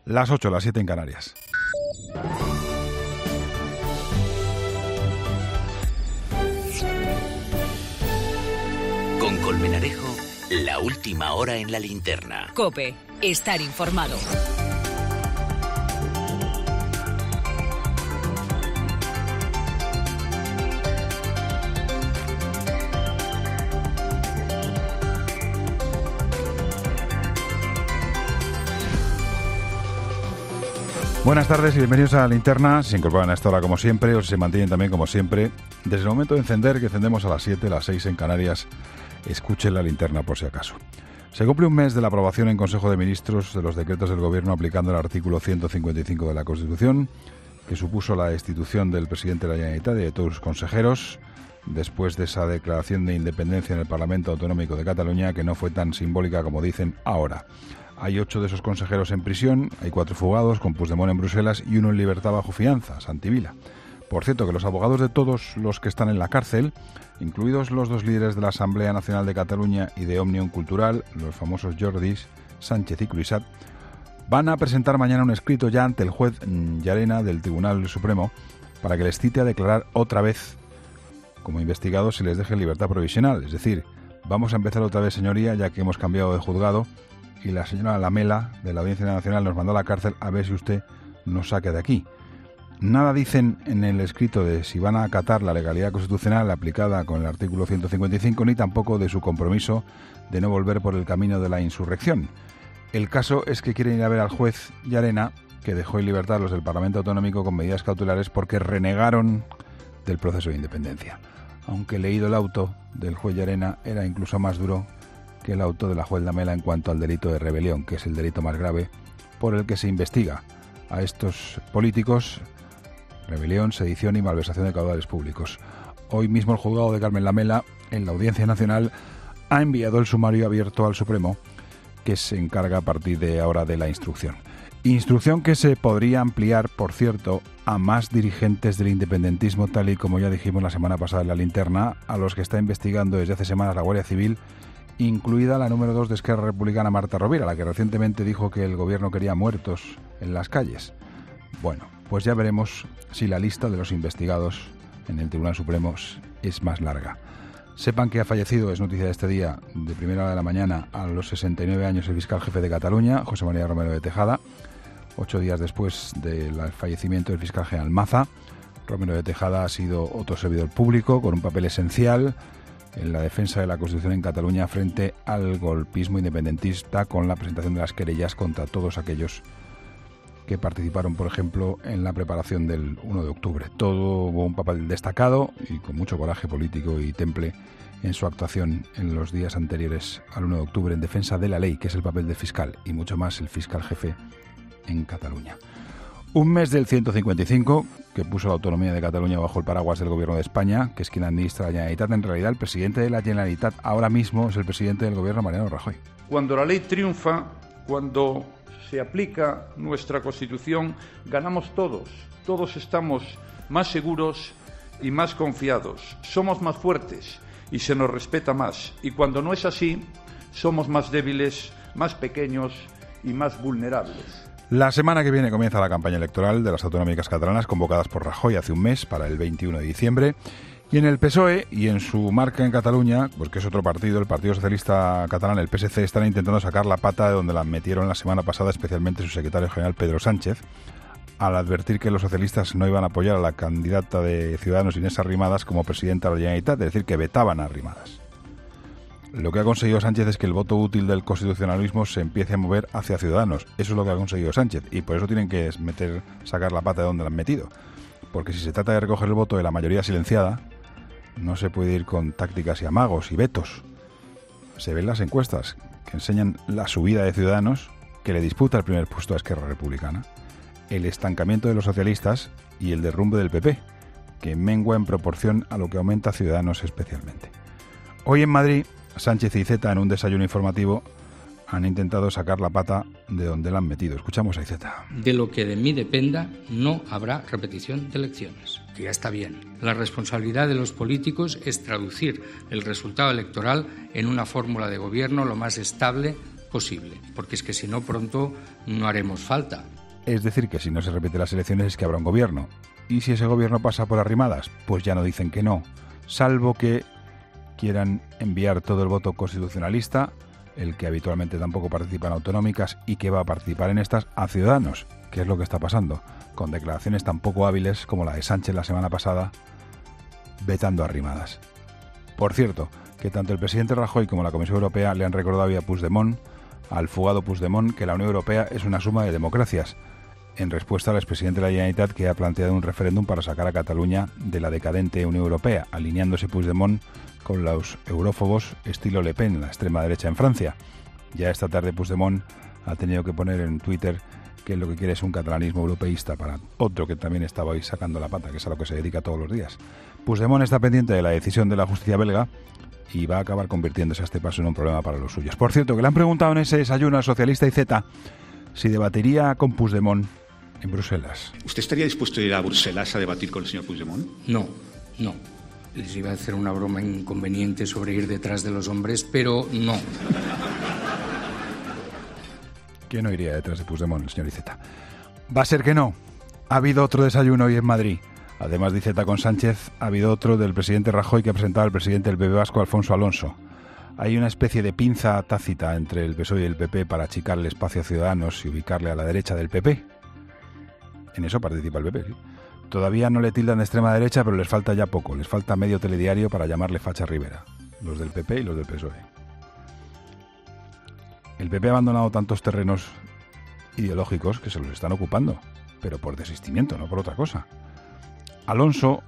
Las 8, las 7 en Canarias. Con Colmenarejo, la última hora en la linterna. COPE, estar informado. Buenas tardes y bienvenidos a la linterna. Se incorporan a esta hora como siempre o se mantienen también como siempre. Desde el momento de encender, que encendemos a las 7, las 6 en Canarias, escuchen la linterna por si acaso. Se cumple un mes de la aprobación en Consejo de Ministros de los decretos del Gobierno aplicando el artículo 155 de la Constitución, que supuso la destitución del presidente de la Generalitat y de todos sus consejeros, después de esa declaración de independencia en el Parlamento Autonómico de Cataluña, que no fue tan simbólica como dicen ahora. Hay 8 de esos consejeros en prisión, hay 4 fugados, con Puigdemont en Bruselas y 1 en libertad bajo fianza, Santi Vila. Por cierto, que los abogados de todos los que están en la cárcel, incluidos los 2 líderes de la Asamblea Nacional de Cataluña y de Òmnium Cultural, los famosos Jordis, Sánchez y Cruïsat, van a presentar mañana un escrito ya ante el juez Llarena del Tribunal Supremo para que les cite a declarar otra vez como investigados y les deje libertad provisional. Es decir, vamos a empezar otra vez, señoría, ya que hemos cambiado de juzgado y la señora Lamela de la Audiencia Nacional nos mandó a la cárcel a ver si usted nos saca de aquí. Nada dicen en el escrito de si van a acatar la legalidad constitucional aplicada con el artículo 155, ni tampoco de su compromiso de no volver por el camino de la insurrección. El caso es que quieren ir a ver al juez Llarena, que dejó en libertad a los del Parlamento Autonómico con medidas cautelares porque renegaron del proceso de independencia. Aunque leído el auto del juez Llarena era incluso más duro que el auto de la juez Lamela en cuanto al delito de rebelión, que es el delito más grave por el que se investiga a estos políticos: rebelión, sedición y malversación de caudales públicos. Hoy mismo el juzgado de Carmen Lamela, en la Audiencia Nacional, ha enviado el sumario abierto al Supremo, que se encarga a partir de ahora de la instrucción. Instrucción que se podría ampliar, por cierto, a más dirigentes del independentismo, tal y como ya dijimos la semana pasada en la linterna, a los que está investigando desde hace semanas la Guardia Civil, incluida la número 2 de Esquerra Republicana, Marta Rovira, la que recientemente dijo que el gobierno quería muertos en las calles. Bueno, pues ya veremos si la lista de los investigados en el Tribunal Supremo es más larga. Sepan que ha fallecido, es noticia de este día, de primera hora de la mañana, a los 69 años, el fiscal jefe de Cataluña, José María Romero de Tejada. 8 días después del fallecimiento del fiscal general Maza, Romero de Tejada ha sido otro servidor público con un papel esencial en la defensa de la Constitución en Cataluña frente al golpismo independentista, con la presentación de las querellas contra todos aquellos que participaron, por ejemplo, en la preparación del 1 de octubre. Todo hubo un papel destacado y con mucho coraje político y temple en su actuación en los días anteriores al 1 de octubre en defensa de la ley, que es el papel del fiscal, y mucho más el fiscal jefe en Cataluña. Un mes del 155, que puso la autonomía de Cataluña bajo el paraguas del Gobierno de España, que es quien administra la Generalitat. En realidad, el presidente de la Generalitat ahora mismo es el presidente del Gobierno, Mariano Rajoy. Cuando la ley triunfa, cuando se aplica nuestra Constitución, ganamos todos. Todos estamos más seguros y más confiados. Somos más fuertes y se nos respeta más. Y cuando no es así, somos más débiles, más pequeños y más vulnerables. La semana que viene comienza la campaña electoral de las autonómicas catalanas convocadas por Rajoy hace un mes para el 21 de diciembre. Y en el PSOE y en su marca en Cataluña, porque es otro partido, el Partido Socialista Catalán, el PSC, están intentando sacar la pata de donde la metieron la semana pasada, especialmente su secretario general Pedro Sánchez, al advertir que los socialistas no iban a apoyar a la candidata de Ciudadanos, Inés Arrimadas, como presidenta de la Generalitat, es decir, que vetaban a Arrimadas. Lo que ha conseguido Sánchez es que el voto útil del constitucionalismo se empiece a mover hacia Ciudadanos. Eso es lo que ha conseguido Sánchez y por eso tienen que sacar la pata de donde la han metido. Porque si se trata de recoger el voto de la mayoría silenciada, no se puede ir con tácticas y amagos y vetos. Se ven las encuestas que enseñan la subida de Ciudadanos, que le disputa el primer puesto a Esquerra Republicana, el estancamiento de los socialistas y el derrumbe del PP, que mengua en proporción a lo que aumenta Ciudadanos especialmente. Hoy en Madrid, Sánchez y Iceta, en un desayuno informativo, han intentado sacar la pata de donde la han metido. Escuchamos a Iceta. De lo que de mí dependa, no habrá repetición de elecciones, que ya está bien. La responsabilidad de los políticos es traducir el resultado electoral en una fórmula de gobierno lo más estable, posible, porque es que si no pronto no haremos falta. Es decir, que si no se repiten las elecciones es que habrá un gobierno. Y si ese gobierno pasa por Arrimadas, pues ya no dicen que no, salvo que quieran enviar todo el voto constitucionalista, el que habitualmente tampoco participa en autonómicas y que va a participar en estas, a Ciudadanos, que es lo que está pasando, con declaraciones tan poco hábiles como la de Sánchez la semana pasada, vetando Arrimadas. Por cierto, que tanto el presidente Rajoy como la Comisión Europea le han recordado a Puigdemont, al fugado Puigdemont, que la Unión Europea es una suma de democracias, en respuesta al expresidente de la Generalitat, que ha planteado un referéndum para sacar a Cataluña de la decadente Unión Europea, alineándose Puigdemont con los eurófobos estilo Le Pen, la extrema derecha en Francia. Ya esta tarde Puigdemont ha tenido que poner en Twitter que lo que quiere es un catalanismo europeísta para otro que también estaba ahí sacando la pata, que es a lo que se dedica todos los días. Puigdemont está pendiente de la decisión de la justicia belga y va a acabar convirtiéndose a este paso en un problema para los suyos. Por cierto, que le han preguntado en ese desayuno al socialista IZ si debatiría con Puigdemont en Bruselas. ¿Usted estaría dispuesto a ir a Bruselas a debatir con el señor Puigdemont? No. Les iba a hacer una broma inconveniente sobre ir detrás de los hombres, pero no. ¿Quién no iría detrás de Puigdemont, el señor Iceta? Va a ser que no. Ha habido otro desayuno hoy en Madrid. Además de Iceta con Sánchez, ha habido otro del presidente Rajoy que ha presentado al presidente del PP vasco, Alfonso Alonso. Hay una especie de pinza tácita entre el PSOE y el PP para achicar el espacio a Ciudadanos y ubicarle a la derecha del PP. En eso participa el PP, ¿sí? Todavía no le tildan de extrema derecha, pero les falta ya poco. Les falta medio telediario para llamarle Facha Rivera. Los del PP y los del PSOE. El PP ha abandonado tantos terrenos ideológicos que se los están ocupando, pero por desistimiento, no por otra cosa. Alonso,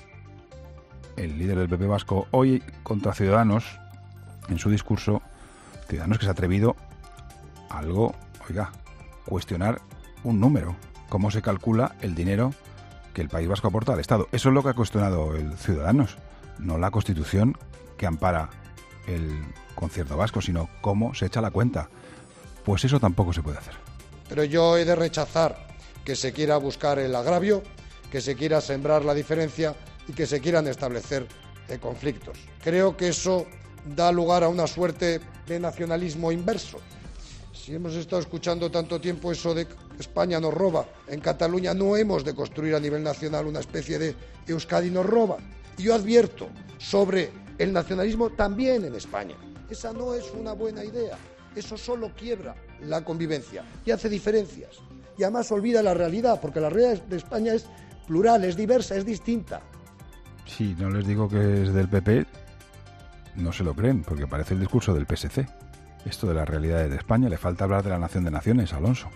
el líder del PP vasco, hoy contra Ciudadanos, en su discurso, Ciudadanos que se ha atrevido a algo, cuestionar un número, cómo se calcula el dinero que el País Vasco aporta al Estado. Eso es lo que ha cuestionado el Ciudadanos, no la Constitución que ampara el concierto vasco, sino cómo se echa la cuenta. Pues eso tampoco se puede hacer. Pero yo he de rechazar que se quiera buscar el agravio, que se quiera sembrar la diferencia y que se quieran establecer conflictos. Creo que eso da lugar a una suerte de nacionalismo inverso. Si hemos estado escuchando tanto tiempo eso de que España nos roba, en Cataluña no hemos de construir a nivel nacional una especie de Euskadi nos roba. Y yo advierto sobre el nacionalismo también en España. Esa no es una buena idea. Eso solo quiebra la convivencia y hace diferencias. Y además olvida la realidad, porque la realidad de España es plural, es diversa, es distinta. Si no les digo que es del PP, no se lo creen, porque parece el discurso del PSC. Esto de las realidades de España, le falta hablar de la nación de naciones, Alonso.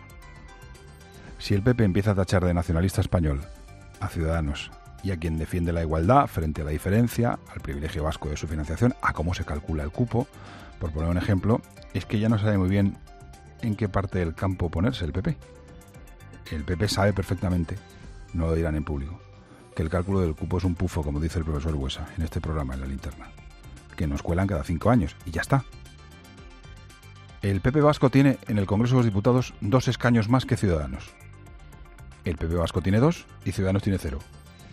Si el PP empieza a tachar de nacionalista español a Ciudadanos y a quien defiende la igualdad frente a la diferencia, al privilegio vasco de su financiación, a cómo se calcula el cupo, por poner un ejemplo, es que ya no sabe muy bien en qué parte del campo ponerse el PP. El PP sabe perfectamente, no lo dirán en público, que el cálculo del cupo es un pufo, como dice el profesor Buesa en este programa, en La Linterna, que nos cuelan cada 5 años, y ya está. El PP vasco tiene en el Congreso de los Diputados 2 escaños más que Ciudadanos. El PP vasco tiene 2 y Ciudadanos tiene 0.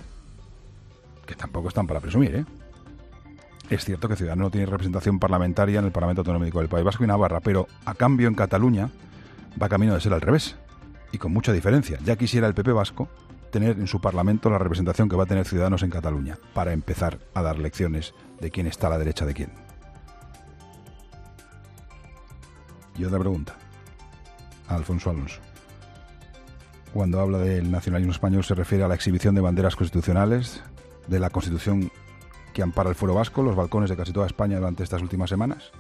Que tampoco están para presumir, ¿eh? Es cierto que Ciudadanos no tiene representación parlamentaria en el Parlamento Autonómico del País Vasco y Navarra, pero a cambio en Cataluña va camino de ser al revés, y con mucha diferencia. Ya quisiera el PP vasco tener en su Parlamento la representación que va a tener Ciudadanos en Cataluña, para empezar a dar lecciones de quién está a la derecha de quién. Y otra pregunta a Alfonso Alonso. Cuando habla del nacionalismo español, ¿se refiere a la exhibición de banderas constitucionales, de la Constitución que ampara el fuero vasco, los balcones de casi toda España durante estas últimas semanas?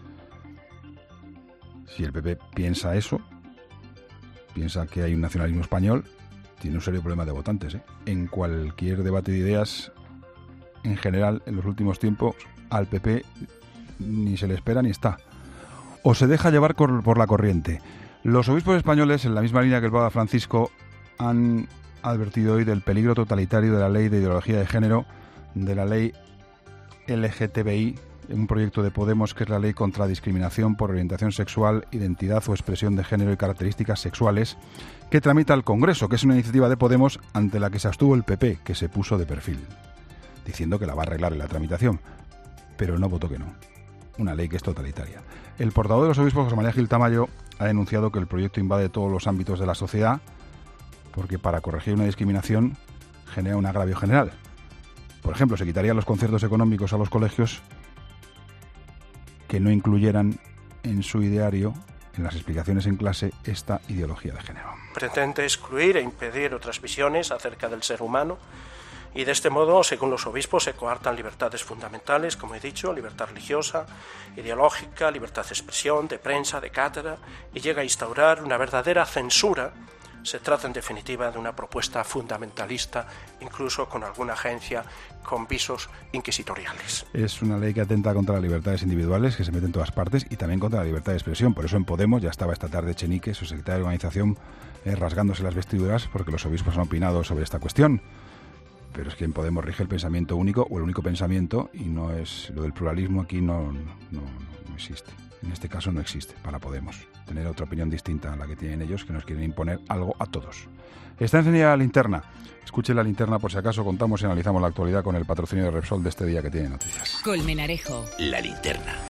Si el PP piensa eso, piensa que hay un nacionalismo español, tiene un serio problema de votantes, ¿eh? En cualquier debate de ideas, en general, en los últimos tiempos, al PP ni se le espera ni está. O se deja llevar por la corriente. Los obispos españoles, en la misma línea que el Papa Francisco, han advertido hoy del peligro totalitario de la ley de ideología de género, de la ley LGTBI, un proyecto de Podemos que es la ley contra discriminación por orientación sexual, identidad o expresión de género y características sexuales, que tramita el Congreso, que es una iniciativa de Podemos ante la que se abstuvo el PP, que se puso de perfil, diciendo que la va a arreglar en la tramitación, pero no votó que no. una ley que es totalitaria. El portavoz de los obispos, José María Gil Tamayo, ha denunciado que el proyecto invade todos los ámbitos de la sociedad porque para corregir una discriminación genera un agravio general. Por ejemplo, se quitarían los conciertos económicos a los colegios que no incluyeran en su ideario, en las explicaciones en clase, esta ideología de género. Pretende excluir e impedir otras visiones acerca del ser humano y de este modo, según los obispos, se coartan libertades fundamentales, como he dicho, libertad religiosa, ideológica, libertad de expresión, de prensa, de cátedra, y llega a instaurar una verdadera censura. Se trata, en definitiva, de una propuesta fundamentalista, incluso con alguna agencia con visos inquisitoriales. Es una ley que atenta contra las libertades individuales, que se mete en todas partes, y también contra la libertad de expresión. Por eso en Podemos ya estaba esta tarde Echenique, su secretario de organización, rasgándose las vestiduras porque los obispos han opinado sobre esta cuestión. Pero es que en Podemos rige el pensamiento único, o el único pensamiento, y no es lo del pluralismo aquí no existe. En este caso no existe para Podemos tener otra opinión distinta a la que tienen ellos, que nos quieren imponer algo a todos. Está encendida la linterna. Escuche la linterna por si acaso contamos y analizamos la actualidad con el patrocinio de Repsol de este día que tiene noticias. Colmenarejo. La linterna.